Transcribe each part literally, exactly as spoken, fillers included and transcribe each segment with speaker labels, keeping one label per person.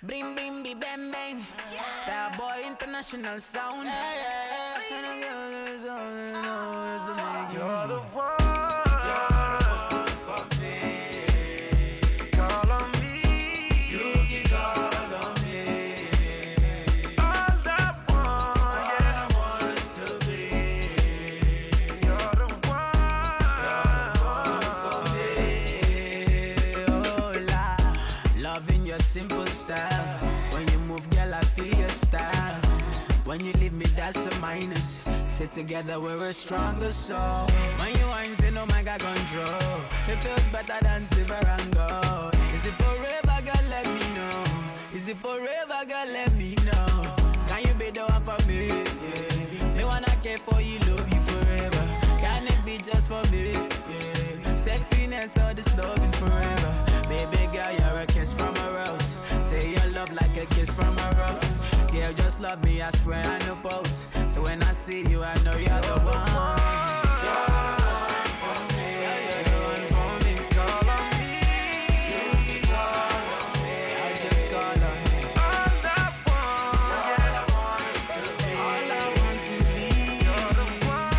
Speaker 1: Bring, bring, be bang, bang. Yeah. Starboy International Sound. Yeah, yeah, yeah.
Speaker 2: You're the one. You're the one for me. Call on me. You can call on me. All I want, all yeah. I want is to be. You're the one. You're the one for me.
Speaker 1: Oh, la. Loving your simple style. When you move, girl, I feel your style. When you leave me, that's a minus. Sit together, we're a stronger soul. When you ain't say no man got control, it feels better than silver and gold. Is it forever, girl, let me know? Is it forever, girl, let me know? Can you be the one for me? Yeah. Me wanna care for you, love you forever. Can it be just for me? Yeah. Sexiness or this loving forever. Baby girl, you're a kiss from a rose. Say your love like a kiss from a rose. Girl, just love me, I swear I no pose. So when I see you, I know you're the one. You're the one for me. You're the one for me.
Speaker 2: Call on me. You can call on me.
Speaker 1: I just call on me.
Speaker 2: All I want, all yeah. I want is to be.
Speaker 1: All I want to be.
Speaker 2: You're the one.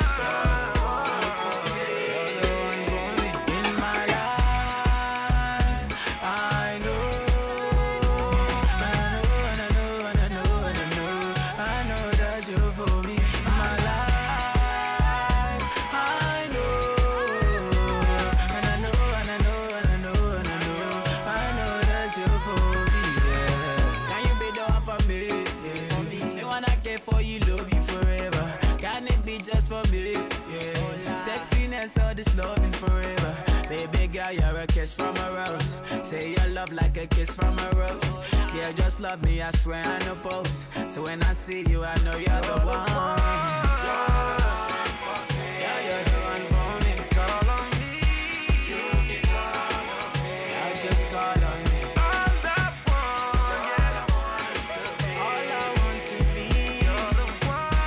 Speaker 1: You're the one for me. In my life, I know. You for me, my life, I know, and I know, and I know, and I know, and I know, I know that you for me, yeah. Can you be the one for me, yeah? For me, me wanna care for you, love you forever. Can it be just for me, yeah? Sexiness or this loving forever. Baby girl, you're a kiss from a rose. Say your love like a kiss from a rose. Yeah, just love me, I swear I no pose. So when I see you, I know you're the one. Yeah, you're the one for me.
Speaker 2: Call on me. You can call on me.
Speaker 1: I just call on me.
Speaker 2: All I want, all yeah. I want is to be.
Speaker 1: All I want to be.
Speaker 2: You're the one.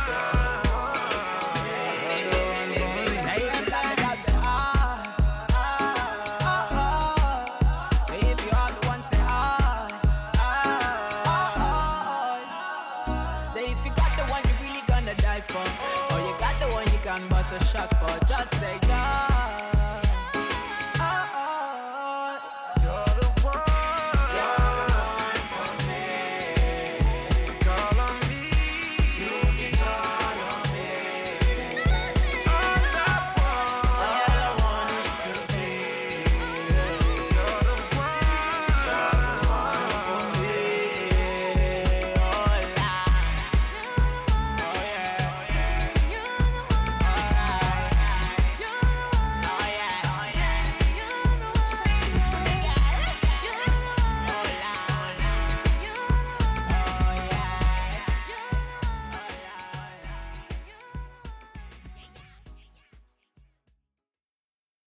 Speaker 1: You're the one for me. Say if you love me, I say ah, ah, ah, ah. Say if you are the one, say ah, ah, ah. Say if you got the one you really gonna die for, or you got the one you can bust a shot for, just say yeah.